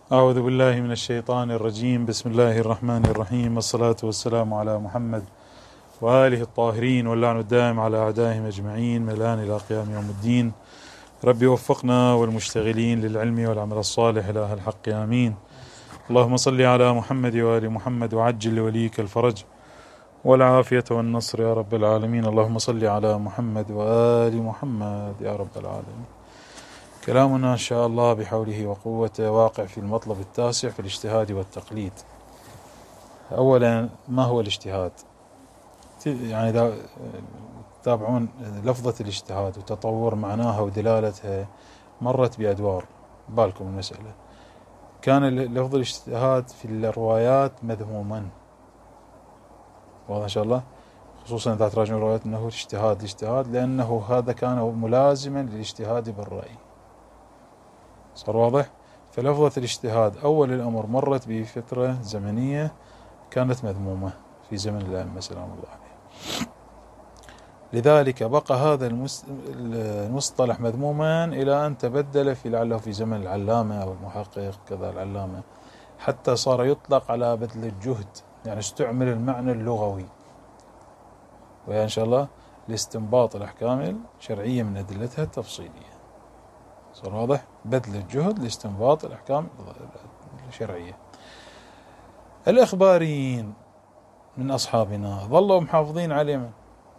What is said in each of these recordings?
أعوذ بالله من الشيطان الرجيم. بسم الله الرحمن الرحيم، والصلاة والسلام على محمد وآله الطاهرين، واللعن الدائم على أعدائهم أجمعين ملان إلى قيام يوم الدين. ربي وفقنا والمشتغلين للعلم والعمل الصالح إله الحق آمين. اللهم صل على محمد وآل محمد وعجل لوليك الفرج والعافية والنصر يا رب العالمين. اللهم صل على محمد وآل محمد يا رب العالمين. كلامنا إن شاء الله بحوله وقوته واقع في المطلب التاسع في الاجتهاد والتقليد. أولا، ما هو الاجتهاد؟ يعني إذا تتابعون لفظة الاجتهاد وتطور معناها ودلالتها مرت بأدوار بالكم المسألة. كان لفظ الاجتهاد في الروايات مذموما، واضح إن شاء الله، خصوصا إذا تراجعون روايات أنه الاجتهاد لأنه هذا كان ملازما للاجتهاد بالرأي. صار واضح؟ فلفظة الاجتهاد أول الأمر مرت بفترة زمنية كانت مذمومة في زمن الأئمة سلام الله عليهم، لذلك بقى هذا المصطلح مذموما إلى أن تبدل لعله في زمن العلامة أو المحقق كذا العلامة، حتى صار يطلق على بذل الجهد، يعني استعمل المعنى اللغوي، وإن شاء الله لاستنباط الأحكام الشرعية من أدلتها التفصيلية. صار واضح؟ بذل الجهد لاستنباط الأحكام الشرعية. الإخباريين من أصحابنا ظلوا محافظين على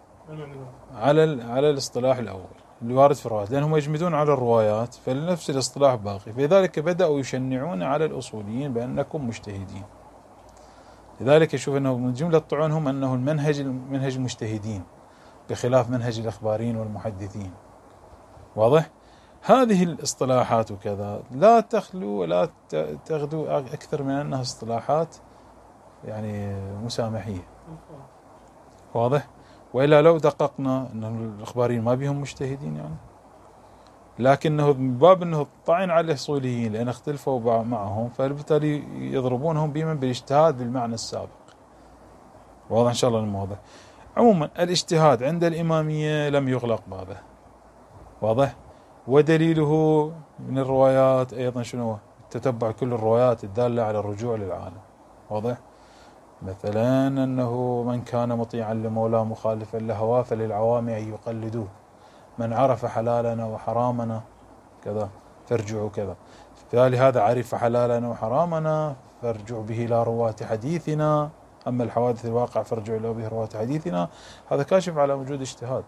على الاصطلاح الأول اللي وارد في الروايات، لأنهم يجمدون على الروايات، فلنفس الاصطلاح باقي، فلذلك بدأوا يشنعون على الأصوليين بأنكم مجتهدين. لذلك يشوف أنه من جملة طعونهم أنه منهج المجتهدين بخلاف منهج الإخباريين والمحدثين. واضح؟ هذه الاصطلاحات وكذا لا تخلو ولا تغدو أكثر من أنها اصطلاحات يعني مسامحية. واضح؟ وإلا لو دققنا أن الإخباريين ما بهم مجتهدين يعني، لكنه من باب أنه الطعن على الأصوليين لأن اختلفوا معهم، فبالتالي يضربونهم بالاجتهاد بالمعنى السابق. واضح إن شاء الله الموضوع. عموما الاجتهاد عند الإمامية لم يغلق بابه. واضح؟ ودليله من الروايات أيضا شنو؟ تتبع كل الروايات الدالة على الرجوع للعالم. واضح؟ مثلا أنه من كان مطيعا لمولاه مخالفا لهواه فللعوام أن يقلدوه، من عرف حلالنا وحرامنا كذا فارجعوا كذا، فلهذا عرف حلالنا وحرامنا فارجعوا به إلى رواة حديثنا، أما الحوادث الواقع فارجعوا إلى به رواة حديثنا. هذا كاشف على وجود اجتهاد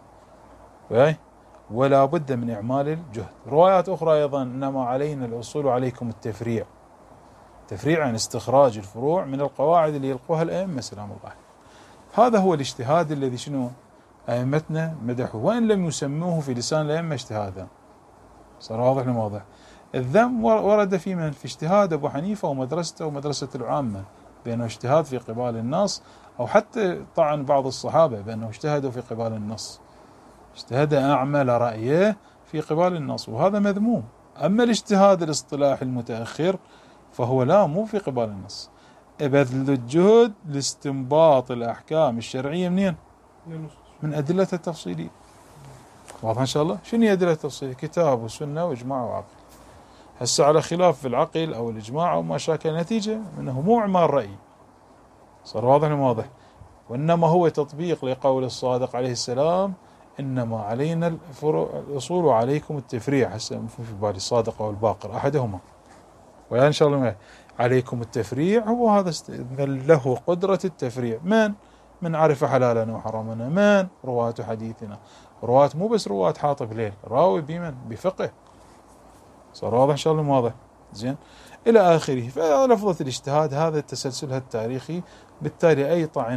ولا بد من إعمال الجهد. روايات أخرى أيضا إنما علينا الأصول وعليكم التفريع. تفريع عن استخراج الفروع من القواعد اللي يلقوها الأئمة سلام الله. هذا هو الاجتهاد الذي شنو أئمتنا مدحوه، وإن لم يسموه في لسان الأئمة اجتهادا. صار واضح الموضوع. الذم ورد في من؟ في اجتهاد أبو حنيفة ومدرسته ومدرسة العامة بأنه اجتهاد في قبال النص، أو حتى طعن بعض الصحابة بأنه اجتهدوا في قبال النص، اجتهد أعمل رأيه في قبال النص، وهذا مذموم. أما الاجتهاد الاصطلاحي المتأخر فهو لا، مو في قبال النص، بذل الجهد لاستنباط الأحكام الشرعية منين؟ من أدلة التفصيلية. واضح إن شاء الله؟ شنو هي أدلة التفصيلية؟ كتاب وسنة وإجماع وعقل. هسه على خلاف في العقل أو الإجماع أو ما شاكل نتيجة منه مو إعمال رأي. صار واضح واضح. وإنما هو تطبيق لقول الصادق عليه السلام: إنما علينا الأصول وعليكم التفريع. هسه في بالي الصادق أو الباقر أحدهما، ويا إن شاء الله عليكم التفريع. هو هذا له قدرة التفريع. من عرف حلالنا وحرامنا، من رواة حديثنا، رواة مو بس رواة حاطب ليل، راوي بمن؟ بفقه. صار واضح إن شاء الله واضح زين إلى آخره. فلفظة الاجتهاد هذا تسلسلها التاريخي، بالتالي أي طعن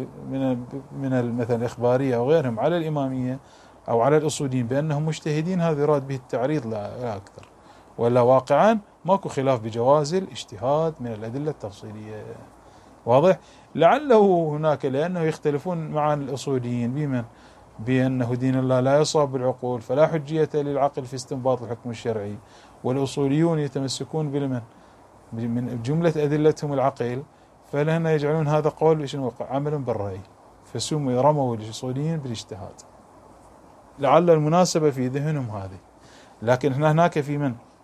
من مثلا الإخبارية أو غيرهم على الإمامية أو على الأصوليين بأنهم مجتهدين، هذا يراد به التعريض لا أكثر، ولا واقعا ماكو خلاف بجواز الاجتهاد من الأدلة التفصيلية. واضح؟ لعله هناك لأنه يختلفون مع الأصوليين بمن؟ بأنه دين الله لا يصاب بالعقول فلا حجية للعقل في استنباط الحكم الشرعي، والأصوليون يتمسكون بالمن؟ من جملة أدلتهم العقل، فلهنا يجعلون هذا قول شنو؟ عمل بالرأي، فسموا رموا الأصوليين بالاجتهاد. لعل المناسبة في ذهنهم هذه. لكن هناك في من؟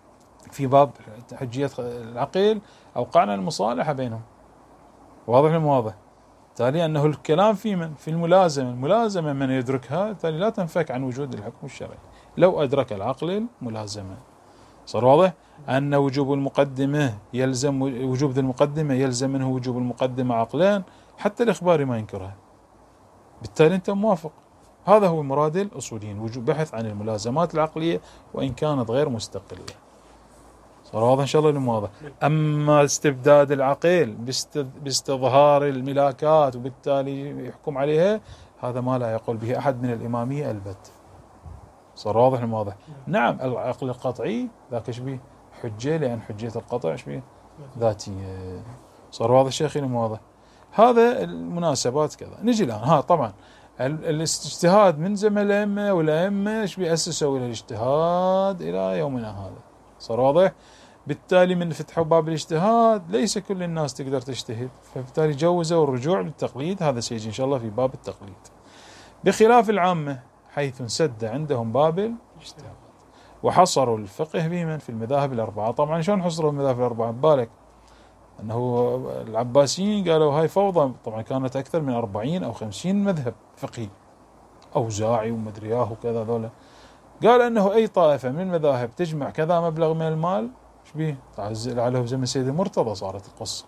في باب حجية العقل أوقعنا المصالحة بينهم، واضح ولا مو واضح؟ بالتالي أنه الكلام في من؟ في الملازمة من يدركها بالتالي لا تنفك عن وجود الحكم الشرعي لو أدرك العقل الملازمة. صار واضح أن وجوب المقدمة يلزم وجوب ذي المقدمة يلزم منه وجوب المقدمة عقلان حتى الإخباري ما ينكرها، بالتالي أنت موافق. هذا هو مراد الأصوليين، وجوب بحث عن الملازمات العقلية وإن كانت غير مستقلة. صار واضح إن شاء الله ولا واضح؟ أما استبداد العقل باستظهار الملاكات وبالتالي يحكم عليها، هذا ما لا يقول به أحد من الإمامية البت. صار واضح ولا واضح؟ نعم العقل القطعي ذاك ايش بيه؟ حجة، لأن حجية القطع ايش بيه؟ ذاتية. صار واضح شيخي ولا واضح؟ هذا المناسبات كذا. نجي الآن طبعا الاجتهاد من زمن الأئمة، والأئمة ايش بيأسسوا إلى الاجتهاد إلى يومنا هذا. صار واضح؟ بالتالي من فتحوا باب الاجتهاد ليس كل الناس تقدر تجتهد، فبالتالي جوزوا الرجوع للتقليد. هذا سيجي إن شاء الله في باب التقليد، بخلاف العامة حيث انسد عندهم باب الاجتهاد وحصروا الفقه بمن؟ في المذاهب الأربعة. طبعا شلون حصروا المذاهب الأربعة؟ ببالك أنه العباسيين قالوا هاي فوضى، طبعا كانت أكثر من 40 أو 50 مذهب فقهي، أوزاعي ومدرياه وكذا ذولا. قال أنه أي طائفة من المذاهب تجمع كذا مبلغ من المال ايش بيه؟ تعزل عليه زمن سيد المرتضى صارت القصة.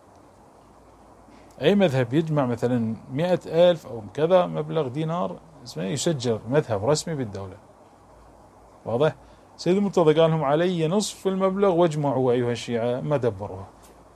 أي مذهب يجمع مثلا 100,000 أو كذا مبلغ دينار اسمه يسجل مذهب رسمي بالدولة. واضح؟ سيد المرتضى قال لهم علي نصف المبلغ واجمعوا أيها الشيعة، ما دبروها.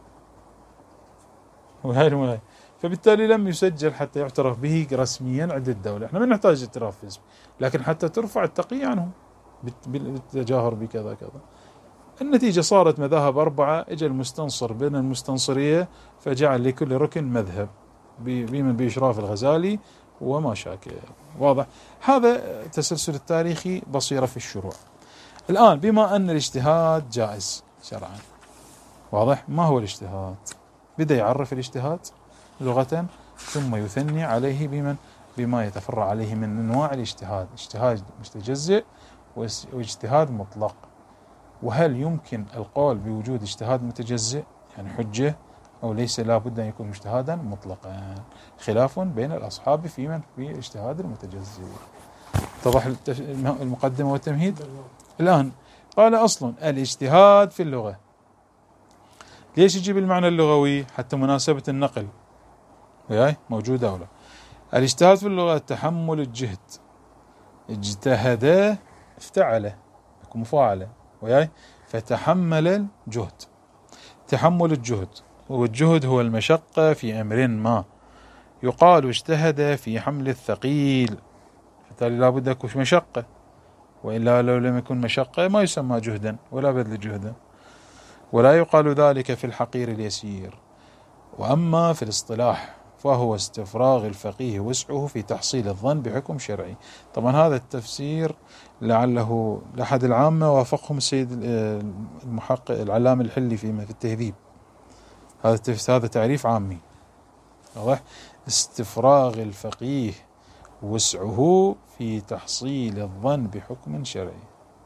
وهاي فبالتالي لم يسجل حتى يعترف به رسميا عند الدولة. احنا ما نحتاج اعتراف اسمه، لكن حتى ترفع التقية عنهم بالتجاهر بكذا كذا. النتيجة صارت مذاهب 4، اجى المستنصر بين المستنصرية فجعل لكل ركن مذهب بمن بإشراف الغزالي وما شاكل. واضح؟ هذا التسلسل التاريخي بصيرة في الشروع. الآن بما أن الاجتهاد جائز شرعا، واضح؟ ما هو الاجتهاد؟ بدأ يعرف الاجتهاد لغة ثم يثني عليه بما يتفرع عليه من أنواع الاجتهاد: اجتهاد متجزئ واجتهاد مطلق. وهل يمكن القول بوجود اجتهاد متجزئ يعني حجة، أو ليس لا بد أن يكون اجتهادا مطلقا؟ خلاف بين الأصحاب في الاجتهاد المتجزئ. اتضح المقدمة والتمهيد. الآن قال أصل الاجتهاد في اللغة. ليش يجيب المعنى اللغوي؟ حتى مناسبة النقل وياي موجودة أو لا. الاجتهاد في اللغة تحمل الجهد، اجتهد افتعل يكون مفاعلة وياي، فتحمل الجهد. تحمل الجهد، والجهد هو المشقة في أمر ما. يقال اجتهد في حمل الثقيل، بالتالي لا بد يكون مشقة، وإلا لو لم يكن مشقة ما يسمى جهدا ولا بذل جهدا. ولا يقال ذلك في الحقير اليسير. وأما في الاصطلاح فهو استفراغ الفقيه وسعه في تحصيل الظن بحكم شرعي. طبعا هذا التفسير لعله لأحد العامة وافقهم السيد المحقق العلامة الحلي في التهذيب. هذا تعريف عامي واضح. استفراغ الفقيه وسعه في تحصيل الظن بحكم شرعي.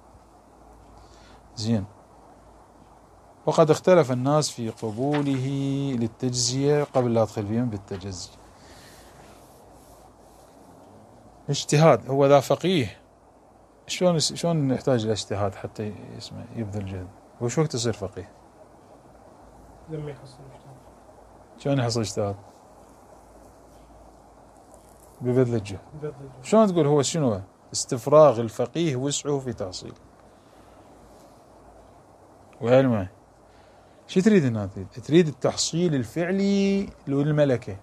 زين. وقد اختلف الناس في قبوله للتجزية قبل لا أدخل فيهم بالتجزي. اجتهاد هو ذا فقيه، شلون يحتاج إلى اجتهاد حتى يبذل جهد؟ وش وقت يصير فقيه؟ لما يحصل اجتهاد. شلون يحصل اجتهاد؟ ببذل الجهد. شلون تقول هو شنو استفراغ الفقيه وسعه في تحصيل؟ وعلمه شو تريد هنا؟ تريد التحصيل الفعلي للملكة.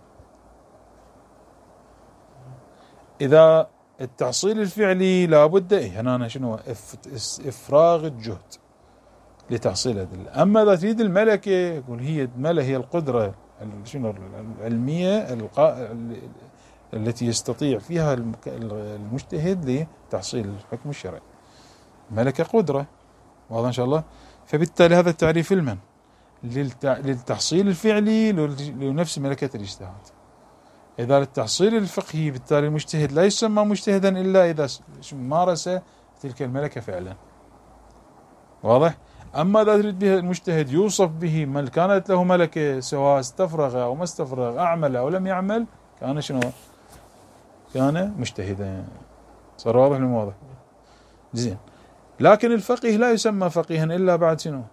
إذا التحصيل الفعلي لابد هنا شنو؟ إفراغ الجهد لتحصيل الأدلة. أما إذا تريد الملكة يقول هي الملكة هي القدرة شنو العلمية التي يستطيع فيها المجتهد لتحصيل الحكم الشرعي. الملكة قدرة، واضح إن شاء الله. فبالتالي هذا التعريف المن للتحصيل الفعلي لنفس ملكة الاجتهاد. إذا للتحصيل الفقهي بالتالي المجتهد لا يسمى مجتهدا إلا إذا مارس تلك الملكة فعلا. واضح؟ أما إذا تريد به المجتهد يوصف به من كانت له ملكة سواء استفرغ أو ما استفرغ، أعمل أو لم يعمل، كان شنو؟ كان مجتهدا. صار واضح الموضوع؟ زين. لكن الفقيه لا يسمى فقيها إلا بعد شنو؟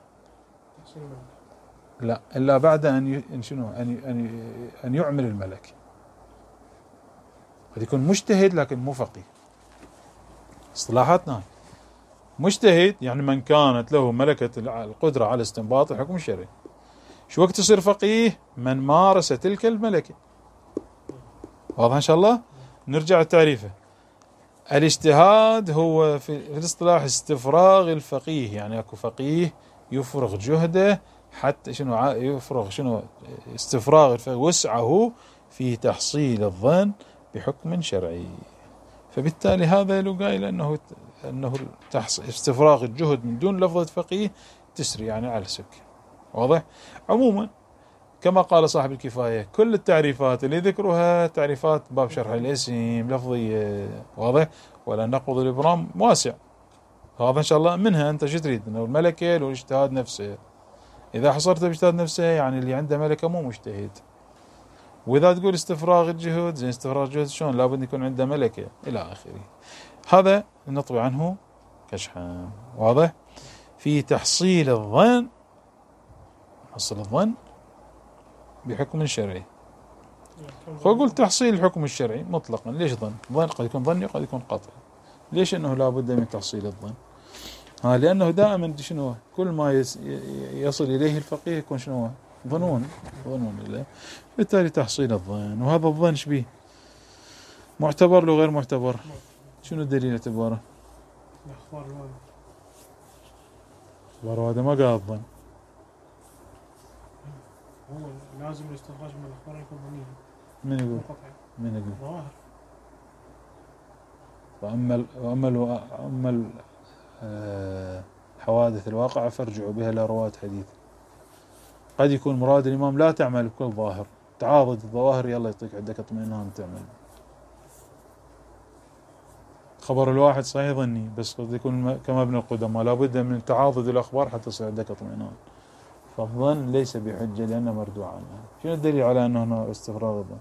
لا، إلا بعد أن شنو؟ أن يعمل الملك. قد يكون مجتهد لكن مو فقيه. اصطلاحاتنا مجتهد يعني من كانت له ملكة القدرة على استنباط الحكم الشرعي. شو وقت يصير فقيه؟ من مارس تلك الملكة. واضح إن شاء الله؟ نرجع لتعريفه. الاجتهاد هو في الاصطلاح استفراغ الفقيه، يعني اكو فقيه يفرغ جهده حتى شنو يفرغ شنو استفراغ وسعه في تحصيل الظن بحكم شرعي. فبالتالي هذا لو قايل انه استفراغ الجهد من دون لفظة فقيه تسري يعني على سك. واضح؟ عموما كما قال صاحب الكفاية كل التعريفات اللي ذكروها تعريفات باب شرح الاسم لفظية. واضح؟ ولا نقض الإبرام واسع. هذا إن شاء الله منها أنت شو تريد؟ إنه الملكة والاجتهاد نفسه. إذا حصرت باجتهاد نفسه يعني اللي عنده ملكة مو مجتهد. وإذا تقول استفراغ الجهد، زين استفراغ الجهد شلون؟ لابد يكون عنده ملكة إلى آخره. هذا نطوي عنه كشحا. واضح؟ في تحصيل الظن، حصل الظن بحكم شرعي. فأقول تحصيل الحكم الشرعي مطلقا. ليش ظن؟ ظن قد يكون ظني وقد يكون قطعي. ليش انه لابد من تحصيل الظن؟ لانه دائما شنو كل ما يصل اليه الفقيه يكون شنو ظنون اليه. بالتالي تحصيل الظن. وهذا الظن شبيه؟ معتبر لو غير معتبر؟ شنو الدليل اعتباره؟ اخبار هذا ما قال الظن. هو لازم الاستخراج من الاخبار يكون ظنيا. من يقول؟ ظاهر. وأما الحوادث الواقعة فارجعوا بها إلى رواة حديث. قد يكون مراد الإمام لا تعمل بكل ظاهر، تعاضد الظواهر يلا يعطيك عندك اطمئنان تعمل. خبر الواحد صحيح ظني بس قد يكون كما ابن القدماء لابد من تعاضد الأخبار حتى يصير عندك اطمئنان. فالظن ليس بحجة لأنه مردوع عنه. شنو الدليل على أنه هنا استفراغ الظن؟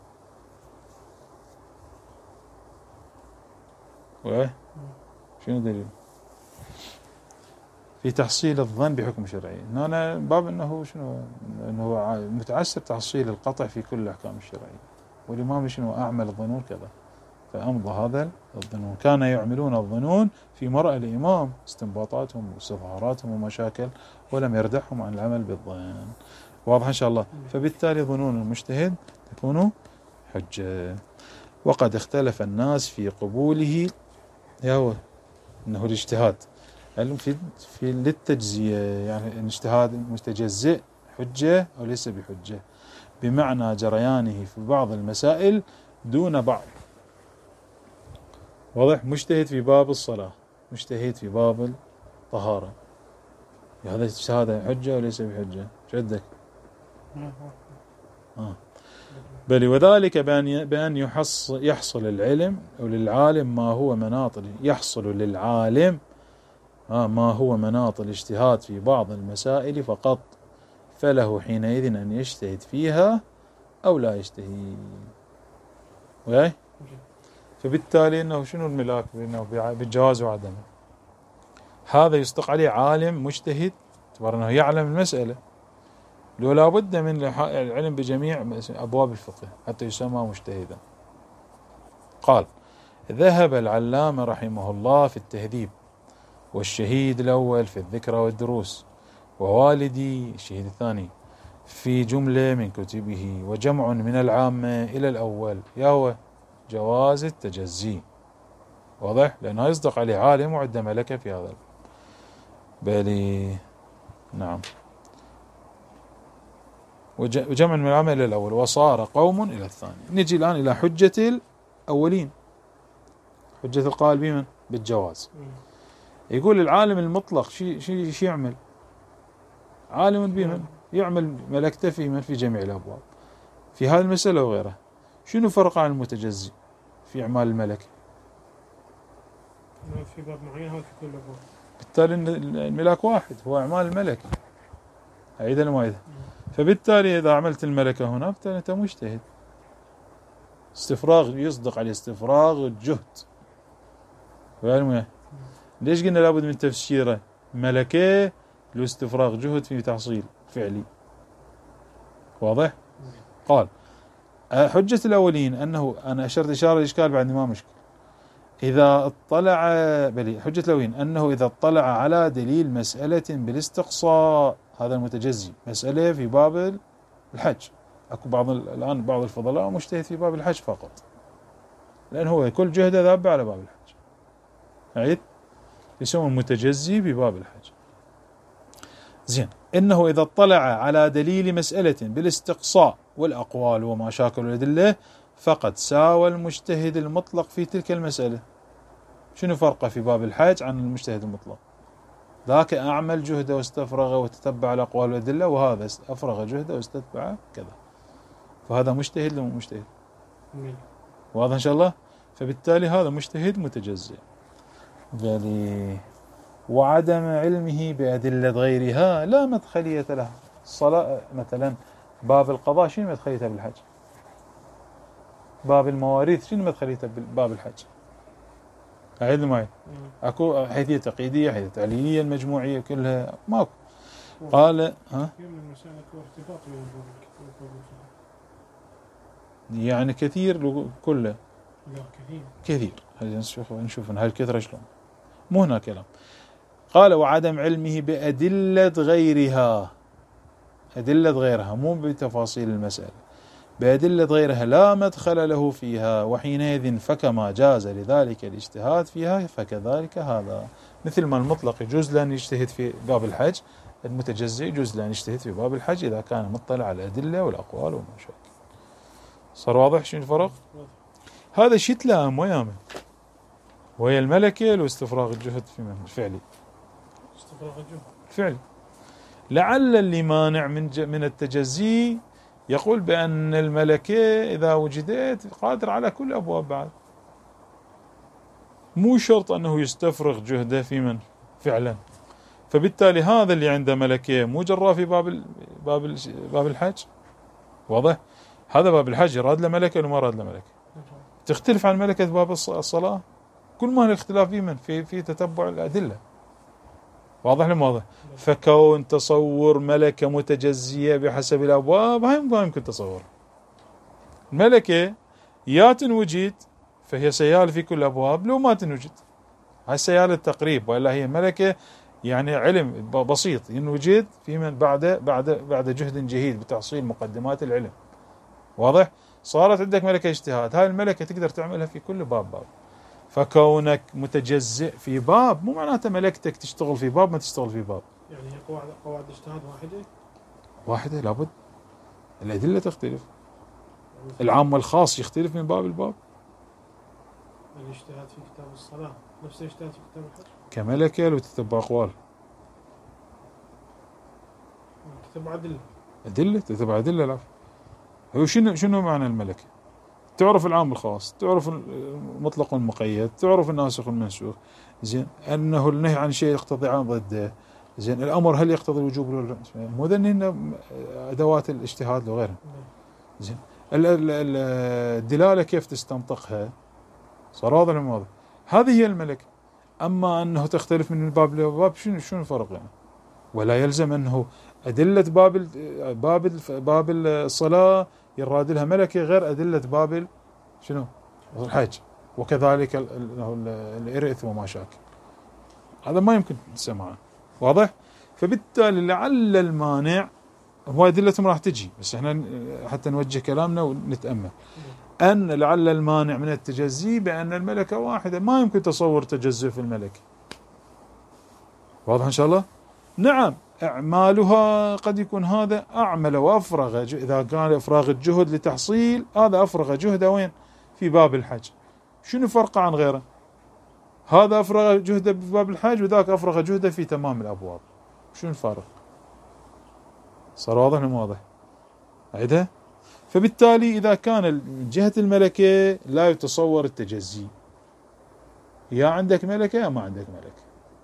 شنو الدليل؟ في تحصيل الظن بحكم شرعي. هنا باب انه شنو انه متعسر تحصيل القطع في كل الاحكام الشرعيه. والامام شنو اعمل الظنون كذا، فامضى هذا الظنون. كان يعملون الظنون في مرأى الامام استنباطاتهم واستظهاراتهم ومشاكل، ولم يردعهم عن العمل بالظن. واضح ان شاء الله؟ فبالتالي ظنون المجتهد تكون حجه. وقد اختلف الناس في قبوله هو انه الاجتهاد في للتجزية، يعني الاجتهاد متجزئ حجة أو ليس بحجة، بمعنى جريانه في بعض المسائل دون بعض. واضح؟ مجتهد في باب الصلاة، مجتهد في باب الطهارة، هذا اجتهاد حجة أو ليس بحجة؟ شدك بل وذلك بأن يحصل العلم أو للعالم ما هو مناط يحصل للعالم ما هو مناط الاجتهاد في بعض المسائل فقط، فله حينئذ أن يجتهد فيها أو لا يجتهد. فبالتالي أنه شنو الملاك بأنه بالجواز وعدمه؟ هذا يصدق عليه عالم مجتهد اعتبر أنه يعلم المسألة، لو لا بد من العلم بجميع أبواب الفقه حتى يسمى مجتهدا. قال: ذهب العلامة رحمه الله في التهذيب، والشهيد الأول في الذكرى والدروس، ووالدي الشهيد الثاني في جملة من كتبه، وجمع من العامة إلى الأول يهو جواز التجزي. واضح؟ لأنه يصدق عليه عالم وعد ملكة في هذا بالي. نعم. وجمع من العامة إلى الأول، وصار قوم إلى الثاني. نجي الآن إلى حجة الأولين، حجة القائل بمن؟ بالجواز. يقول العالم المطلق شي يعمل؟ عالم بمن؟ يعمل ملكته في من؟ في جميع الأبواب، في هذه المسألة وغيرها. شنو فرق عن المتجزي في إعمال الملك؟ في باب معين هو في كل الأبواب. بالتالي الملاك واحد، هو أعمال الملكة. أعيد المعيدة. فبالتالي إذا عملت الملكة هنا بالتالي أنت مجتهد. استفراغ يصدق عليه استفراغ الجهد. ليش قلنا لابد من تفسيره؟ ملكة له استفراغ جهد في تحصيل فعلي. واضح؟ قال حجة الأولين أنه، أنا أشرت إشارة الإشكال بعد ما مشكل، إذا اطلع حجة الأولين أنه إذا اطلع على دليل مسألة بالاستقصاء، هذا المتجزي، مسألة في باب الحج. أكو الآن بعض الفضلاء مجتهد في باب الحج فقط، لأن هو كل جهده ذاب على باب الحج. أعيد، يسمى متجزي بباب الحج. زين، إنه إذا اطلع على دليل مسألة بالاستقصاء والأقوال وما شاكل الأدلة فقد ساوى المجتهد المطلق في تلك المسألة. شنو فرقه في باب الحج عن المجتهد المطلق؟ ذاك أعمل جهده واستفرغ وتتبع الأقوال والأدلة، وهذا أفرغ جهده واستتبع كذا، فهذا مجتهد لو مجتهد. واضح إن شاء الله؟ فبالتالي هذا مجتهد متجزئ. وعدم علمه بأدلة غيرها لا مدخلية له. الصلاة مثلا، باب القضاء شنو مدخليته بالحج؟ باب المواريث شنو مدخليته بباب الحج؟ أعيد معي. أكو حيثية تقييدية، حيثية تعليلية، المجموعية كلها ماكو. قال يعني كثير كله. لا كثير. نشوف هاي الكثرة شلون. مو هنا كلام. قال وعدم علمه بأدلة غيرها، أدلة غيرها مو بتفاصيل المسألة، بأدلة غيرها لا مدخل له فيها، وحينئذ فكما جاز لذلك الاجتهاد فيها فكذلك هذا. مثل ما المطلق يجوز لأن يجتهد في باب الحج، المتجزئ يجوز لأن يجتهد في باب الحج إذا كان مطلع على الأدلة والأقوال والمشاكل. صار واضح شنو الفرق؟ هذا شيء تلائم ويامه وهي الملكة واستفراغ الجهد في الفعلي. استفراغ الجهد فعلي. لعل اللي مانع من التجزي يقول بأن الملكة إذا وجدت قادر على كل أبواب بعد، مو شرط أنه يستفرغ جهده في من فعلا. فبالتالي هذا اللي عنده ملكة مو جراه في باب الحج. واضح؟ هذا باب الحج يراد له ملكة ولا ما راد له ملكة؟ تختلف عن ملكة باب الصلاة. كل ما الاختلاف في من في تتبع الأدلة. واضح لم واضح؟ فكون تصور ملكة متجزية بحسب الأبواب هاي ما يمكن تصور. الملكة يا تنوجد فهي سيالة في كل الأبواب، لو ما تنوجد هاي سيالة التقريب، وإلا هي ملكة يعني علم بسيط ينوجد في من بعد جهد جهيد بتحصيل مقدمات العلم. واضح؟ صارت عندك ملكة اجتهاد، هاي الملكة تقدر تعملها في كل باب. فكونك متجزئ في باب مو معناته ملكتك تشتغل في باب ما تشتغل في باب. يعني هي قواعد اجتهاد واحدة لابد. الأدلة تختلف، العام والخاص يختلف من باب الباب. الاجتهاد في كتاب الصلاة نفس الاجتهاد في كتاب الحج كملكة لو تتبع أقوال، تتبع أدلة تتبع أدلة. لا هو شنو معنى الملكة؟ تعرف العام والخاص، تعرف المطلق والمقيد، تعرف الناسخ والمنسوخ. زين، أنه النهي عن شيء يقتضي عن ضده. زين، الأمر هل يقتضي الوجوب ولا لا؟ مو ذنين أدوات الاجتهاد وغيرها. زين، الدلالة كيف تستنطقها؟ صار واضح ولا واضح؟ هذه هي الملكة. أما أنه تختلف من الباب لباب شنو الفرق يعني؟ ولا يلزم أنه أدلة باب الصلاة يراد لها ملكة غير أدلة باب شنو؟ الحج، وكذلك الإرث وما شاكل. هذا ما يمكن تسمعه. واضح؟ فبالتالي لعل المانع هو أدلتهم راح تجي، بس احنا حتى نوجه كلامنا ونتأمل أن لعل المانع من التجزي بأن الملكة واحدة، ما يمكن تصور تجزئ في الملكة. واضح إن شاء الله؟ نعم، أعمالها قد يكون هذا أعمل وأفرغ، إذا كان إفراغ الجهد لتحصيل، هذا أفرغ جهده وين؟ في باب الحج. شنو فرقه عن غيره؟ هذا أفرغ جهده في باب الحج وذاك أفرغ جهده في تمام الأبواب. شنو الفرق؟ صار واضح ولا مو واضح؟ أعيدها. فبالتالي إذا كان من جهة الملكة لا يتصور التجزي، يا عندك ملكة يا ما عندك ملكة.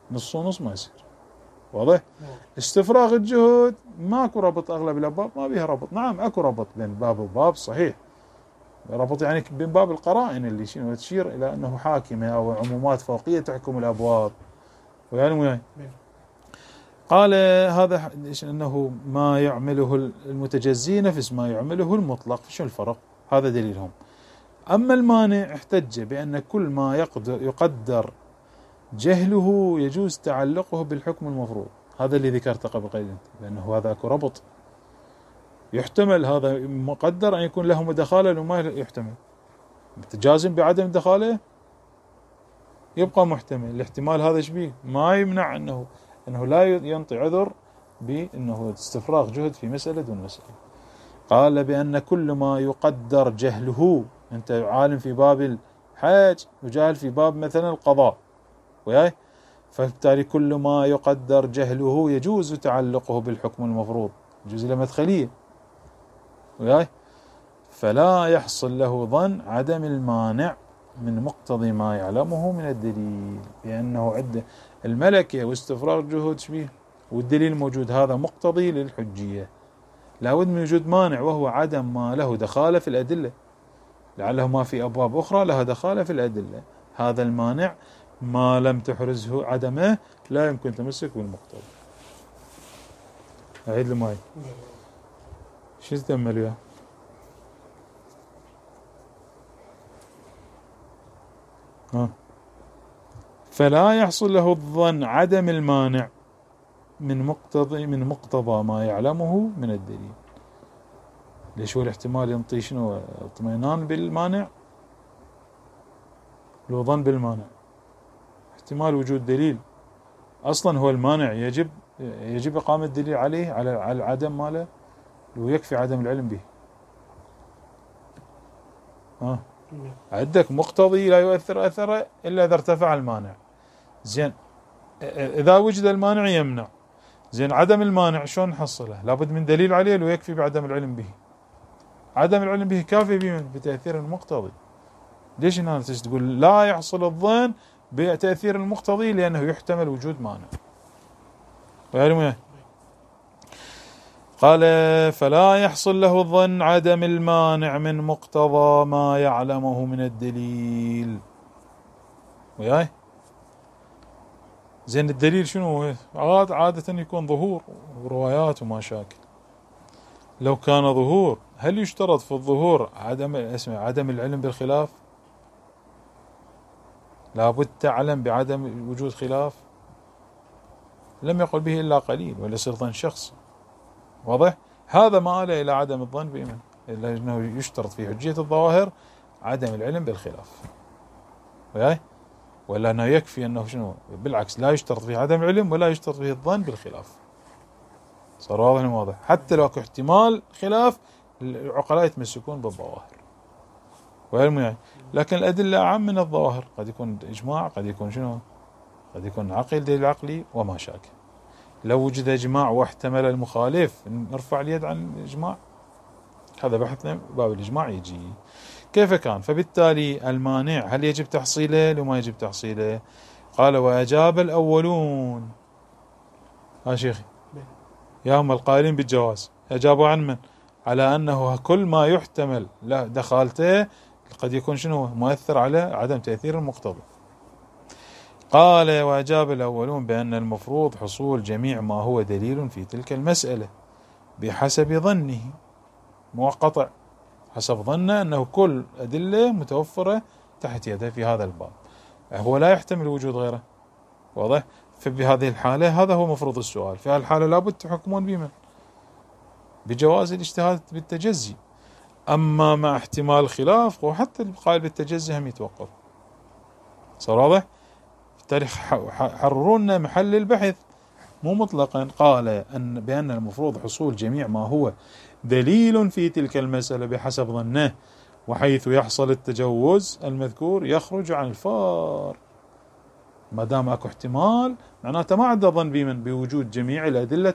نص ونص ما يصير. واضح؟ استفراغ الجهد ماكو ربط، اغلب الابواب ما بيها ربط. نعم اكو ربط بين باب وباب صحيح، ربط يعني بين باب القرائن اللي شنو تشير الى انه حاكمه او عمومات فوقيه تحكم الابواب. وياي قال هذا انه ما يعمله المتجزي نفس ما يعمله المطلق. شو الفرق؟ هذا دليلهم. اما المانع احتج بان كل ما يقدر جهله يجوز تعلقه بالحكم المفروض. هذا اللي ذكرته قبل قليل، لانه هذا اكو ربط. يحتمل هذا مقدر ان يكون له مداخله وما يحتمل. تجازم بعدم الدخاله يبقى محتمل. الاحتمال هذا شبيه ما يمنع انه لا ينطي عذر بانه استفراغ جهد في مساله دون مساله. قال بان كل ما يقدر جهله، انت عالم في باب الحج وجاهل في باب مثلا القضاء، وياي، فبالتالي كل ما يقدر جهله يجوز تعلقه بالحكم المفروض، يجوز له مدخليه، وياي، فلا يحصل له ظن عدم المانع من مقتضي ما يعلمه من الدليل، لأنه عدة الملكة واستفراغ جهد شبيه، والدليل موجود، هذا مقتضي للحجية. لابد من وجود مانع وهو عدم ما له دخالة في الأدلة، لعله ما في أبواب أخرى لها دخالة في الأدلة. هذا المانع ما لم تحرزه عدمه لا يمكن تمسك بالمقتضي. أعيد الماي شو تتأمل وياه؟ فلا يحصل له الظن عدم المانع من مقتضى ما يعلمه من الدليل. ليش هو الاحتمال ينطي شنو؟ اطمئنان بالمانع، لو ظن بالمانع، احتمال وجود دليل. اصلا هو المانع يجب اقامة الدليل عليه على العدم ماله، ويكفي عدم العلم به. عندك مقتضي لا يؤثر اثره الا اذا ارتفع المانع. زين، اذا وجد المانع يمنع. زين، عدم المانع شلون نحصله؟ لابد من دليل عليه لو يكفي بعدم العلم به. عدم العلم به كافي بتأثير المقتضي. ليش هنا تقول لا يحصل الظن بتأثير المقتضي؟ لأنه يحتمل وجود مانع. قال فلا يحصل له الظن عدم المانع من مقتضى ما يعلمه من الدليل. وياي؟ زين، الدليل شنو؟ عادة يكون ظهور وروايات وما شاكل. لو كان ظهور، هل يشترط في الظهور عدم العلم بالخلاف؟ لابد تعلم بعدم وجود خلاف. لم يقل به إلا قليل ولا يصير ظن شخص. واضح؟ هذا ما آل إلى عدم الظن بمن؟ إلا أنه يشترط في حجية الظواهر عدم العلم بالخلاف. وياي؟ ولا أنه يكفي أنه شنو؟ بالعكس، لا يشترط فيه عدم العلم ولا يشترط فيه الظن بالخلاف. صار واضح؟ حتى لو احتمال خلاف العقلاء يتمسكون بالظواهر. وهالمهم، لكن الأدلة أعم من الظواهر، قد يكون إجماع، قد يكون شنو؟ قد يكون عقل، دليل عقلي وما شاكل. لو وجد إجماع واحتمل المخالف نرفع اليد عن الإجماع. هذا بحثنا باب الإجماع يجي كيف كان. فبالتالي المانع هل يجب تحصيله لو ما يجب تحصيله؟ قال وأجاب الأولون. شيخي يا هم القائلين بالجواز أجابوا عن من؟ على أنه كل ما يحتمل له دخالته قد يكون شنو؟ مؤثر على عدم تأثير المقتضى. قال وأجاب الأولون بأن المفروض حصول جميع ما هو دليل في تلك المسألة بحسب ظنه، مو قطع، حسب ظنه أنه كل أدلة متوفرة تحت يده في هذا الباب، هو لا يحتمل وجود غيره. واضح؟ فبهذه الحالة هذا هو مفروض السؤال. في هذه الحالة لابد تحكمون بمن؟ بجواز الاجتهاد بالتجزي. أما مع احتمال الخلاف وحتى القائل بالتجزي هم يتوقف. صار واضح؟ بالتالي حررونا محل البحث مو مطلقا. قال بأن المفروض حصول جميع ما هو دليل في تلك المسألة بحسب ظنه، وحيث يحصل التجوز المذكور يخرج عن الفار. ما دام اكو احتمال معناته ما عنده ظن بمن؟ بوجود جميع الأدلة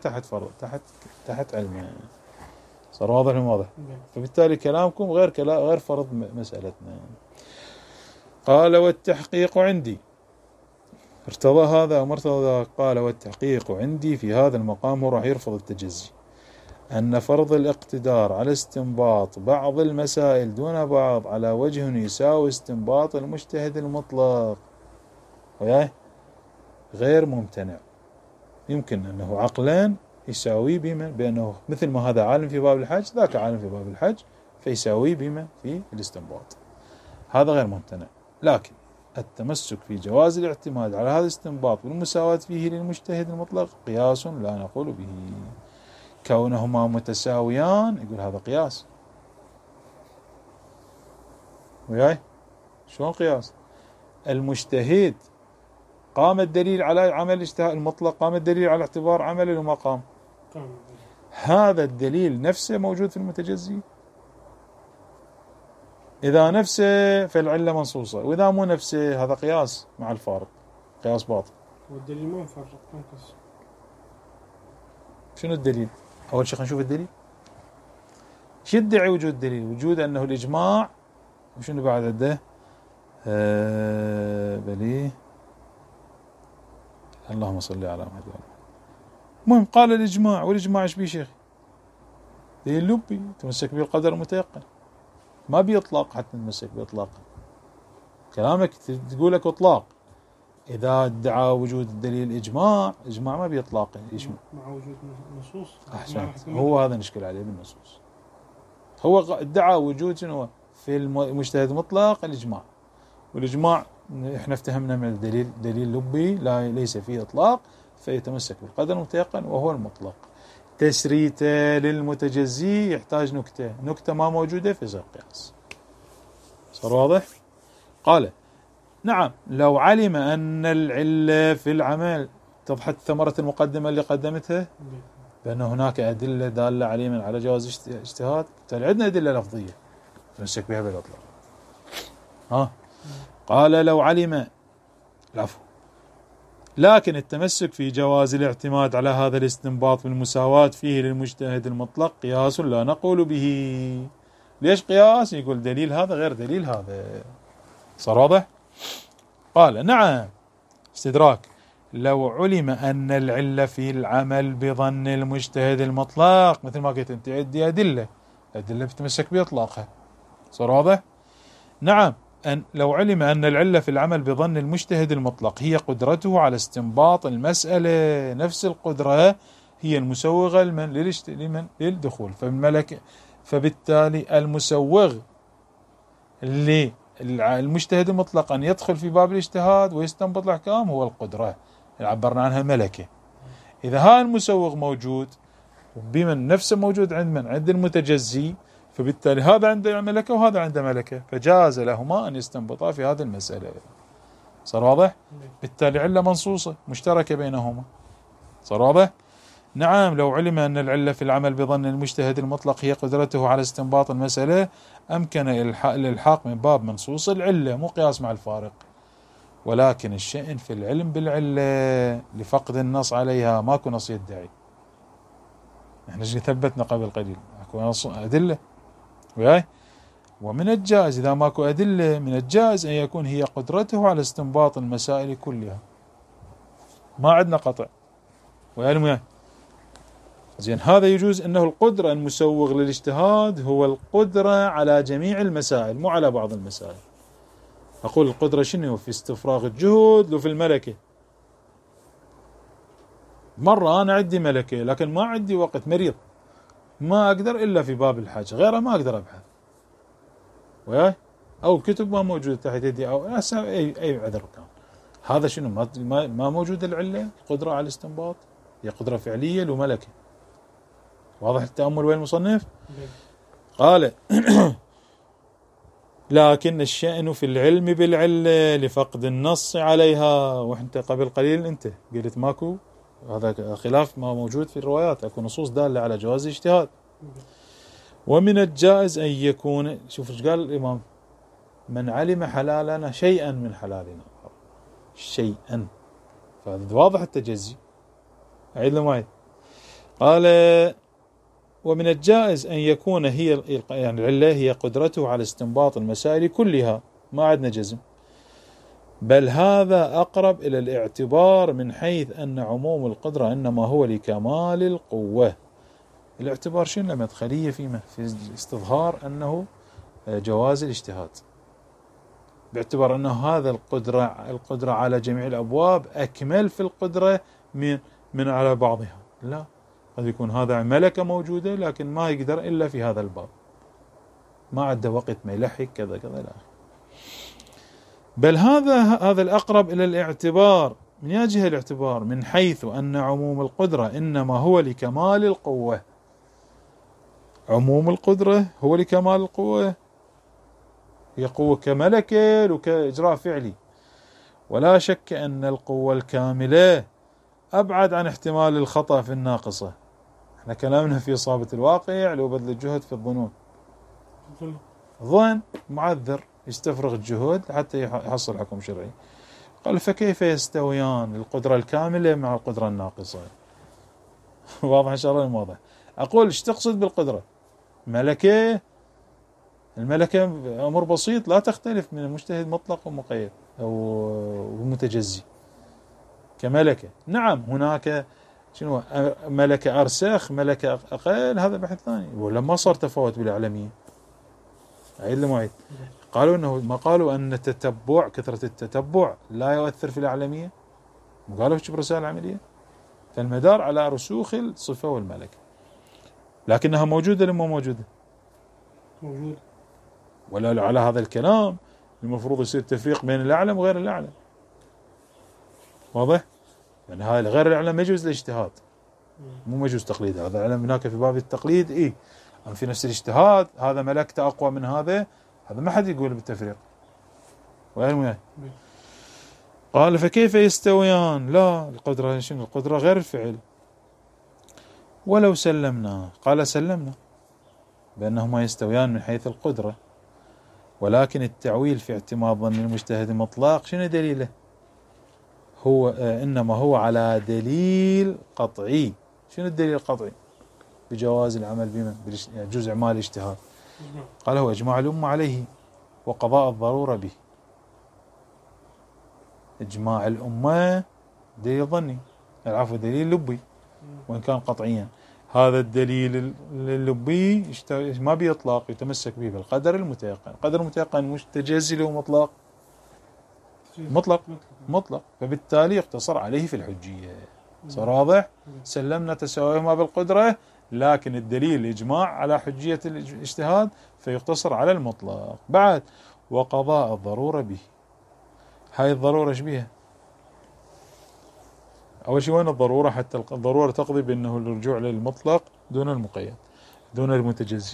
تحت علمه. صار واضح واضح؟ فبالتالي كلامكم غير فرض مسألتنا. قال والتحقيق عندي ارتضى هذا ومرتضى ذاك. قال والتحقيق عندي في هذا المقام هو راح يرفض التجزي، أن فرض الاقتدار على استنباط بعض المسائل دون بعض على وجه يساوي استنباط المجتهد المطلق، وياي غير ممتنع. يمكن أنه عقلان يساوي بأنه مثل ما هذا عالم في باب الحج ذاك عالم في باب الحج، فيساوي بما في الاستنباط، هذا غير ممتنع. لكن التمسك في جواز الاعتماد على هذا الاستنباط والمساواة فيه للمجتهد المطلق قياس لا نقول به. كونهما متساويان يقول هذا قياس، وياي شلون قياس؟ المجتهد قام الدليل على عمل الاجتهاد المطلق، قام الدليل على اعتبار عمله وما قام. هذا الدليل نفسه موجود في المتجزي، إذا نفسه فالعلة منصوصة، وإذا مو نفسه هذا قياس مع الفارق، قياس باطل. والدليل ما مفرق منقص. شنو الدليل؟ أول شيء خلينا نشوف الدليل. شو يدعي وجود الدليل؟ وجود أنه الإجماع، وشنو بعد عنده؟ بليه اللهم صل على محمد. المهم قال الإجماع، والإجماع ايش بيه شيخ؟ دليل لبي تمسك به القدر المتيقن، ما بيطلق حتى نمسك بإطلاق. كلامك تقول لك إطلاق، إذا ادعى وجود الدليل إجماع ما بيطلاق مع وجود نصوص. أحسنت، هو هذا نشكل عليه بالنصوص. هو ادعى وجود شنو في المجتهد مطلق الإجماع، والإجماع احنا افتهمنا من الدليل دليل لبي ليس فيه إطلاق، فيتمسك بالقدر المتيقن وهو المطلق. تسريته للمتجزي يحتاج نكتة ما موجودة في زر قياس. صار واضح؟ قال نعم لو علم أن العلة في العمل تضحت ثمرة المقدمة اللي قدمتها بأن هناك أدلة دالة عليا على جواز اجتهاد، بالتالي عندنا أدلة لفظية نمسك بها بالإطلاق. قال لو علم العفو، لكن التمسك في جواز الاعتماد على هذا الاستنباط بالمساواة فيه للمجتهد المطلق قياس لا نقول به. ليش قياس؟ يقول دليل هذا غير دليل هذا. صار واضح؟ قال نعم استدراك، لو علم أن العلة في العمل بظن المجتهد المطلق، مثل ما قلت أنت عندي أدلة بتمسك بإطلاقها. صار واضح؟ نعم لو علم أن العلة في العمل بظن المجتهد المطلق هي قدرته على استنباط المسألة، نفس القدرة هي المسوغة للدخول فبالتالي المسوغ للمجتهد المطلق أن يدخل في باب الاجتهاد ويستنبط الأحكام هو القدرة اللي عبرنا عنها ملكة. إذا هذا المسوغ موجود بمن نفسه موجود عند المتجزي، فبالتالي هذا عنده ملكة وهذا عنده ملكة، فجاز لهما أن يستنبطا في هذه المسألة. صار واضح؟ بالتالي علة منصوصة مشتركة بينهما. صار واضح؟ نعم لو علم أن العلة في العمل بظن المجتهد المطلق هي قدرته على استنباط المسألة أمكن الإلحاق من باب منصوص العلة، مو قياس مع الفارق. ولكن الشأن في العلم بالعلة لفقد النص عليها، ماكو نص يدعي. احنا ثبتنا قبل قليل اكو نص أدلة وياي. ومن الجائز إذا ماكو أدلة من الجائز أن يكون هي قدرته على استنباط المسائل كلها، ما عندنا قطع وياي. زين هذا يجوز أنه القدرة المسوغ للاجتهاد هو القدرة على جميع المسائل مو على بعض المسائل. أقول القدرة شنو؟ في استفراغ الجهد لو في الملكة. مرة أنا عندي ملكة لكن ما عندي وقت، مريض ما أقدر إلا في باب الحاجة، غيره ما أقدر أبحث وياي، أو كتب ما موجودة تحت يدي، أو أي عذر كان. هذا شنو؟ ما موجود العلة القدرة على الاستنباط، هي قدرة فعلية له ملكة. واضح التأمل وين المصنف؟ قال لكن الشأن في العلم بالعلة لفقد النص عليها. وانت قبل قليل انت قلت ماكو، هذا خلاف ما موجود في الروايات، اكو نصوص دالة على جواز الاجتهاد. ومن الجائز أن يكون، شوف ايش قال الإمام، من علم حلالنا شيئا من حلالنا شيئا، فهذا واضح التجزي. أعيد لما قال ومن الجائز أن يكون هي يعني العلة هي قدرته على استنباط المسائل كلها، ما عندنا جزم، بل هذا أقرب إلى الاعتبار من حيث أن عموم القدرة إنما هو لكمال القوة. الاعتبار شنو؟ مدخلية فيما في استظهار أنه جواز الاجتهاد، باعتبار أنه هذا القدرة على جميع الأبواب أكمل في القدرة من على بعضها. لا، قد يكون هذا ملكة موجودة لكن ما يقدر إلا في هذا الباب، ما عنده وقت ما يلحق كذا كذا. لا، بل هذا الأقرب إلى الاعتبار. من يجه الاعتبار من حيث أن عموم القدرة إنما هو لكمال القوة. عموم القدرة هو لكمال القوة، هي قوة كملكة وكإجراء فعلي. ولا شك أن القوة الكاملة أبعد عن احتمال الخطأ في الناقصة. احنا كلامنا في إصابة الواقع لو بذل الجهد في الظنون. ظن معذر يستفرغ الجهود حتى يحصل حكم شرعي. قال فكيف يستويان القدرة الكاملة مع القدرة الناقصة؟ واضح إن شاء الله الموضوع. أقول إيش تقصد بالقدرة؟ ملكة، الملكة أمر بسيط لا تختلف من المجتهد مطلق ومقيد أو متجزي كملكة. نعم هناك شنو ملكة أرسخ ملكة أقل، هذا بحث ثاني. ولما صار تفاوت بالإعلامية عيد لمعيد قالوا أنه ما قالوا أن التتبع كثرة التتبع لا يؤثر في الإعلامية، قالوا في برسائل العملية. فالمدار على رسوخ الصفة والملكة، لكنها موجودة لما موجودة موجود. ولا على هذا الكلام المفروض يصير تفريق بين الأعلم وغير الأعلم. واضح؟ يعني هاي غير الأعلم يجوز الاجتهاد، مو مجوز تقليد. هذا العلم هناك في باب التقليد إيه، أما في نفس الاجتهاد هذا ملكته أقوى من هذا ما حد يقول بالتفريق. وين قال فكيف يستويان؟ لا، القدرة شنو؟ القدرة غير الفعل. ولو سلمنا، قال سلمنا بأنهما يستويان من حيث القدرة، ولكن التعويل في اعتماد ظن المجتهد مطلق شنو دليله؟ هو إنما هو على دليل قطعي. شنو الدليل القطعي بجواز العمل بما جزء اعمال الاجتهاد؟ قال هو اجماع الامه عليه وقضاء الضروره به. اجماع الامه دليل ظني، العفو دليل لبي وان كان قطعيا. هذا الدليل اللبي ما بيطلق، يتمسك به بالقدر المتيقن. القدر المتيقن مش تجزي له مطلق، فبالتالي يقتصر عليه في الحجيه. صار واضح؟ سلمنا تساويهما بالقدرة، لكن الدليل الإجماع على حجية الاجتهاد فيقتصر على المطلق. بعد وقضاء الضرورة به. هاي الضرورة ايش بيها؟ أول شيء وين الضرورة؟ حتى الضرورة تقضي بأنه الرجوع للمطلق دون المقيد دون المتجزي.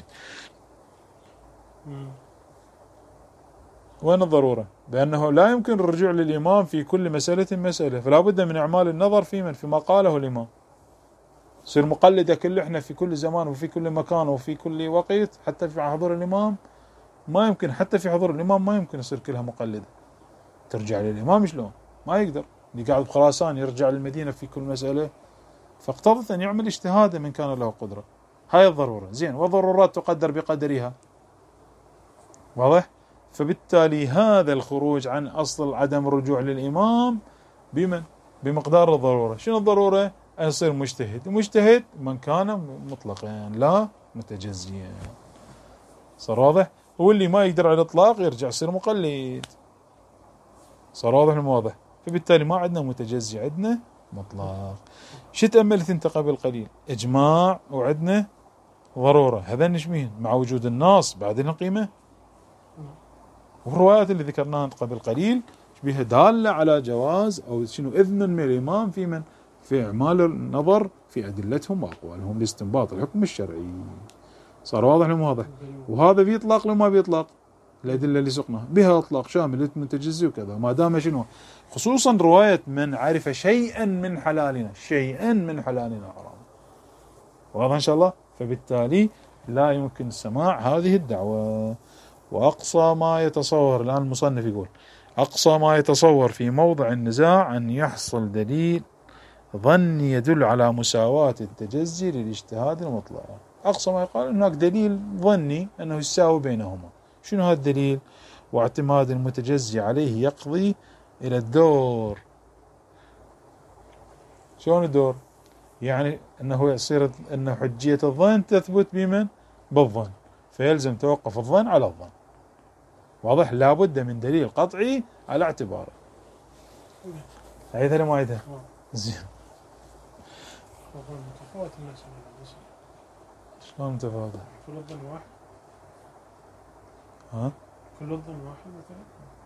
وين الضرورة؟ بأنه لا يمكن الرجوع للإمام في كل مسألة، فلا بد من إعمال النظر فيما قاله الإمام. يصير مقلدة كل إحنا في كل زمان وفي كل مكان وفي كل وقت، حتى في حضور الإمام ما يمكن، حتى في حضور الإمام ما يمكن يصير كلها مقلدة. ترجع للإمام شلون؟ ما يقدر. اللي قاعد بخراسان يرجع للمدينة في كل مسألة، فاقتضت أن يعمل اجتهادا من كان له قدرة. هاي الضرورة. زين، والضرورات تقدر بقدرها. واضح؟ فبالتالي هذا الخروج عن أصل عدم الرجوع للإمام بمقدار الضرورة. شنو الضرورة؟ أن يصير مجتهد من كان مطلقا لا متجزيا. صار واضح؟ واللي ما يقدر على الإطلاق يرجع يصير مقلد. صار واضح المواضح؟ فبالتالي ما عندنا متجزي، عندنا مطلق. شو تأملت انت قبل قليل؟ إجماع وعندنا ضرورة، هذا نشمين مع وجود النص بعدين قيمة. والروايات اللي ذكرناها قبل قليل بها دالة على جواز أو شنو إذن من الإمام في إعمال النظر في أدلتهم وأقوالهم لاستنباط الحكم الشرعي. صار واضح ولا واضح؟ وهذا بيطلق لو ما بيطلق الأدلة اللي سقناها بها إطلاق شامل متجزي وكذا، ما دام شنو خصوصا رواية من عرف شيئا من حلالنا حرام. واضح إن شاء الله؟ فبالتالي لا يمكن السماع هذه الدعوة. وأقصى ما يتصور الآن المصنف يقول أقصى ما يتصور في موضع النزاع أن يحصل دليل ظني يدل على مساواة التجزي للاجتهاد المطلق. أقصى ما يقال هناك دليل ظني أنه يساوي بينهما. شنو هذا الدليل؟ واعتماد المتجزي عليه يقضي إلى الدور. شلون الدور؟ يعني أنه يصير أن حجية الظن تثبت بمن؟ بالظن، فيلزم توقف الظن على الظن. واضح؟ لابد من دليل قطعي على اعتباره. أعيدها لما أعيدها؟ زين. متفاوت الناس. شلون متفاوت؟ كل الظن واحد. ها؟ كل الظن واحد مثلا.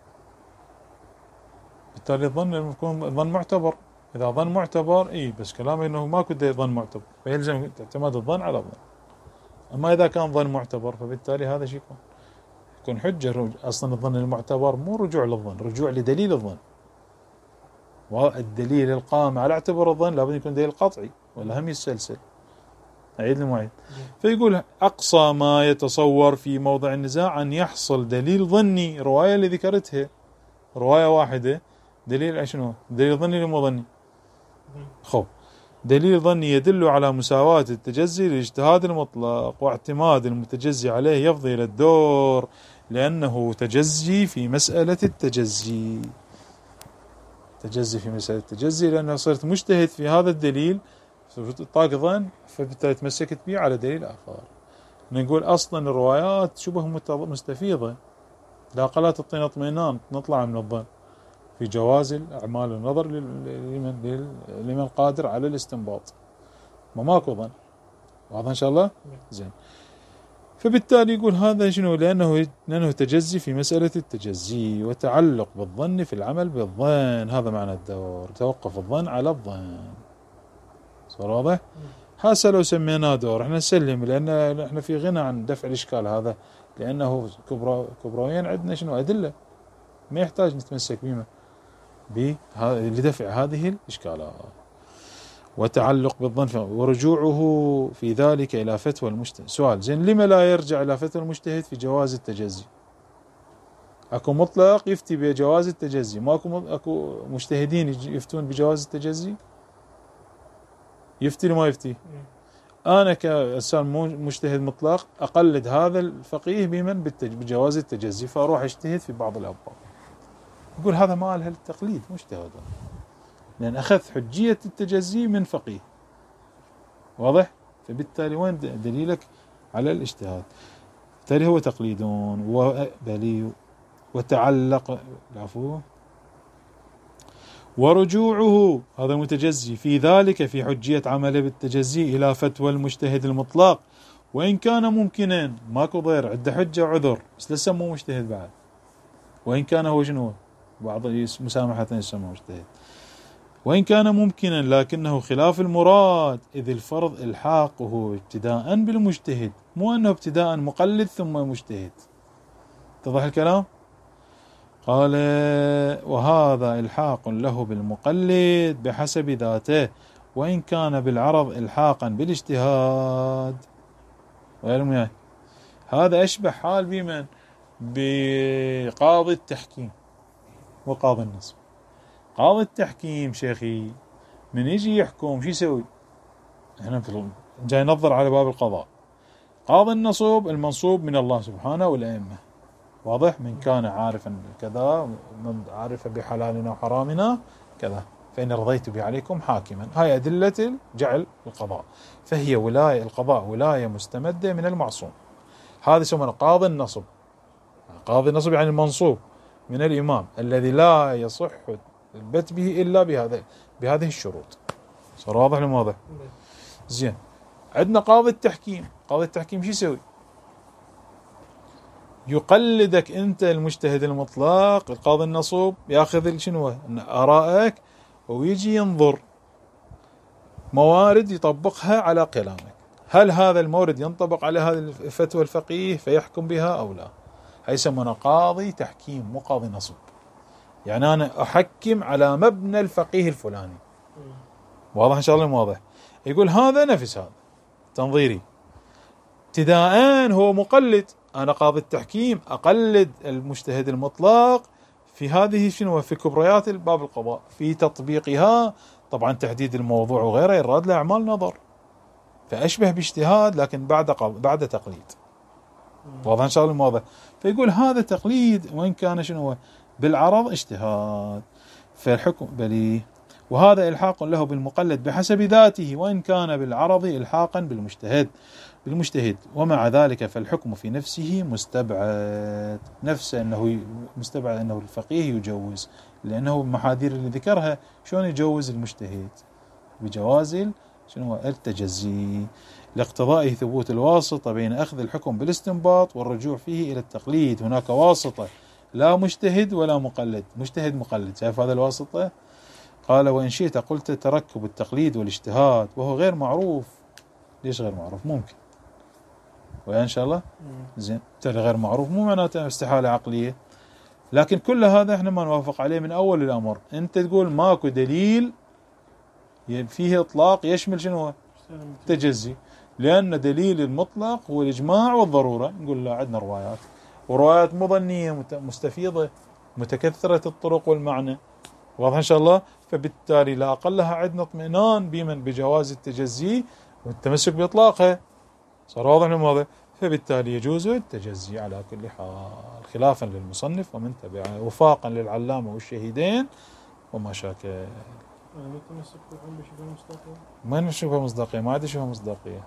بالتالي الظن يكون ظن معتبر. إذا ظن معتبر بس كلامي إنه ماكو ظن معتبر، فيلزم اعتماد الظن على الظن. أما إذا كان ظن معتبر فبالتالي هذا شيء يكون حجة. أصلا الظن المعتبر مو رجوع للظن، رجوع لدليل الظن. والدليل القائم على اعتبار الظن لابد يكون دليل قطعي ولا هم يتسلسل. أعيد المعيد. فيقول أقصى ما يتصور في موضع النزاع أن يحصل دليل ظني. رواية اللي ذكرتها رواية واحدة، دليل شنو؟ دليل ظني ولا مو ظني؟ خب، دليل ظني يدل على مساواة التجزي للاجتهاد المطلق، واعتماد المتجزي عليه يفضي إلى الدور لأنه تجزي في مسألة التجزي. تجزي في مسألة التجزي لأنه صرت مجتهد في هذا الدليل، طاق ظن، فبالتالي تمسكت به على دليل آخر. نقول أصلا الروايات شبه مستفيضة، لا قلا تعطينا اطمئنان نطلع من الظن في جواز الأعمال النظر لمن قادر على الاستنباط. ماكو ظن. واضح إن شاء الله؟ زين. فبالتالي يقول هذا شنو؟ لأنه تجزي في مسألة التجزي وتعلق بالظن في العمل بالظن. هذا معنى الدور، توقف الظن على الظن. صار واضح؟ هسه لو سميناه دور احنا نسلم، لأن احنا في غنى عن دفع الإشكال هذا، لأنه كبرويا عندنا شنو؟ أدلة ما يحتاج نتمسك بما لدفع هذه الإشكالات. وتعلق بالظن ورجوعه في ذلك إلى فتوى المجتهد. سؤال: زين لما لا يرجع إلى فتوى المجتهد في جواز التجزي؟ أكو مطلق يفتي بجواز التجزي، أكو مجتهدين يفتون بجواز التجزي؟ يفتي لما يفتي؟ أنا كإنسان مجتهد مطلق أقلد هذا الفقيه بجواز التجزي، فأروح أجتهد في بعض الأبواب. يقول هذا ما له التقليد، مجتهد، لأن أخذت حجية التجزي من فقيه. واضح؟ فبالتالي وين دليلك على الاجتهاد؟ بالتالي هو تقليدون وبلي. وتعلق العفو ورجوعه هذا المتجزي في ذلك في حجية عمله بالتجزي إلى فتوى المجتهد المطلق، وإن كان ممكنا. ماكو ضير، عنده حجة وعذر، بس لسه مو مجتهد بعد. وإن كان هو شنو؟ بعض مسامحة يسمى مجتهد. وإن كان ممكنا لكنه خلاف المراد، إذ الفرض إلحاقه ابتداء بالمجتهد، مو أنه ابتداء مقلد ثم مجتهد. اتضح الكلام؟ قال: وهذا إلحاق له بالمقلد بحسب ذاته، وإن كان بالعرض إلحاقا بالاجتهاد. هذا أشبه حال بمن؟ بقاضي التحكيم وقاضي النصب. قاضي التحكيم شيخي من يجي يحكم شو يسوي؟ احنا جاي ننظر على باب القضاء. قاضي النصب المنصوب من الله سبحانه والأئمة. واضح؟ من كان عارفا كذا، من عارف بحلالنا وحرامنا كذا، فإن رضيت به عليكم حاكما. هاي أدلة جعل القضاء، فهي ولاية القضاء ولاية مستمدة من المعصوم. هذا يسمونه قاضي النصب. قاضي النصب يعني المنصوب من الإمام الذي لا يصح البت به إلا بهذه الشروط. صار واضح ولا واضح؟ زين. عندنا قاضي التحكيم. قاضي التحكيم شو يسوي؟ يقلدك أنت المجتهد المطلق. القاضي النصوب يأخذ شنو؟ آرائك ويجي ينظر موارد يطبقها على كلامك. هل هذا المورد ينطبق على هذه الفتوى الفقيه فيحكم بها أو لا؟ هاي يسمونه قاضي تحكيم مو قاضي نصب. يعني أنا أحكم على مبنى الفقيه الفلاني. واضح إن شاء الله؟ واضح. يقول هذا نفس هذا تنظيري. ابتداء هو مقلد. أنا قاضي التحكيم أقلد المجتهد المطلق في هذه شنو؟ في كبريات الباب القضاء، في تطبيقها طبعا تحديد الموضوع وغيره يراد له أعمال نظر، فأشبه باجتهاد لكن بعد تقليد. واضح إن شاء الله؟ واضح. فيقول هذا تقليد وإن كان شنو؟ بالعرض اجتهاد. فالحكم بلي، وهذا إلحاق له بالمقلد بحسب ذاته وإن كان بالعرض إلحاقا بالمجتهد، ومع ذلك فالحكم في نفسه مستبعد، نفسه أنه مستبعد، أنه الفقيه يجوز، لأنه المحاذير اللي ذكرها شلون يجوز المجتهد بجواز شنو التجزي، لاقتضائه ثبوت الواسطة بين أخذ الحكم بالاستنباط والرجوع فيه إلى التقليد. هناك واسطة، لا مجتهد ولا مقلد، مجتهد مقلد، شايف هذا الواسطة؟ قال وإن شئت قلت تركب التقليد والاجتهاد وهو غير معروف. ليش غير معروف؟ ممكن، وإن شاء الله زين، غير معروف مو معناته استحالة عقلية، لكن كل هذا احنا ما نوافق عليه من أول الأمر. أنت تقول ماكو دليل فيه إطلاق يشمل شنو التجزي، لأن دليل المطلق هو الإجماع والضرورة. نقول لا، عندنا روايات، وروايات مظنية مستفيضة متكثرة الطرق والمعنى، واضح إن شاء الله. فبالتالي لا أقلها عندنا اطمئنان بمن بجواز التجزي والتمسك بإطلاقها، صار واضح من هذا. فبالتالي يجوز التجزي على كل حال، خلافا للمصنف ومن تبعه، وفاقا للعلامة والشهيدين وما شاكل. ما نشوفها مصداقية، ما عاد نشوفها مصداقية.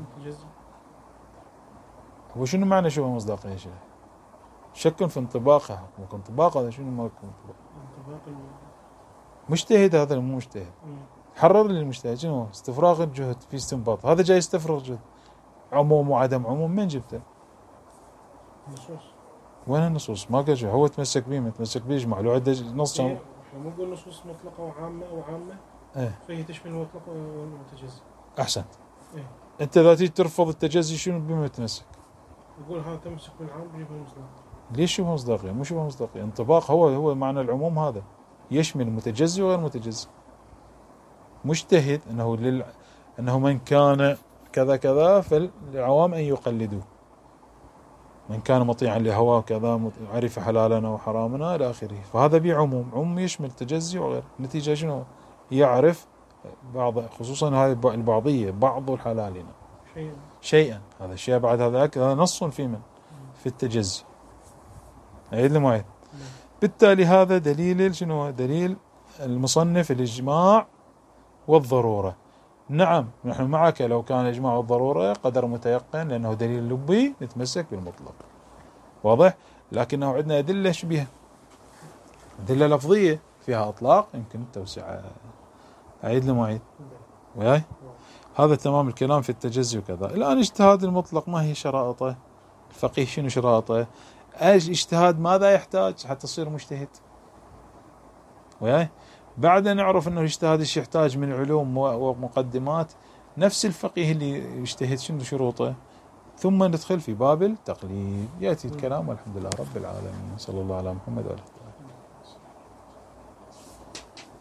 هو شنو معنى شوفها مصداقية؟ شك في انطباقها، ممكن انطباق، هذا شنو ما يكون انطباق مجتهد، هذا مو مجتهد. حرر للمجتهد شنو استفراغ الجهد في استنباط، هذا جاي يستفرغ جهد. عموم وعدم عموم من جبته؟ النصوص. وين النصوص؟ ما قال هو تمسك به، متمسك به يجمع له عده نص. احنا مو نقول نصوص مطلقة وعامة فهي تشمل المطلق والمتجزي. احسنت. إيه؟ انت اذا تيجي ترفض التجزي شنو بما تمسك؟ يقول هذا تمسك بالعام بجيب المصداق. ليش شبه مصداقية؟ مو شبه مصداقية، انطباق. هو معنى العموم هذا يشمل متجزي وغير متجزي. مجتهد انه من كان كذا كذا فالعوام ان يقلدوه، من كان مطيعا لهواه كذا عرف حلالنا وحرامنا الى اخره. فهذا بعموم يشمل تجزي وغير. النتيجة شنو؟ يعرف بعض، خصوصا هذه البعضية، بعض الحلال شيئا، هذا الشيء بعد هذا نص في من في التجزي. عيد المعيد. بالتالي هذا دليل شنو؟ دليل المصنف الإجماع والضرورة. نعم نحن معك، لو كان الإجماع والضرورة قدر متيقن لأنه دليل لبي نتمسك بالمطلق، واضح. لكنه عندنا أدلة شبيهة، أدلة لفظية فيها إطلاق يمكن التوسعة. عيد المعيد وياي. هذا تمام الكلام في التجزي وكذا. الآن اجتهاد المطلق ما هي شرائطه؟ الفقيه شنو شرائطه؟ اجتهاد ماذا يحتاج حتى تصير مجتهد؟ وياي. بعد نعرف انه الاجتهاد ايش يحتاج من علوم ومقدمات، نفس الفقيه اللي يجتهد شنو شروطه، ثم ندخل في باب التقليد. يأتي الكلام والحمد لله رب العالمين، صلى الله على محمد وعلى آله.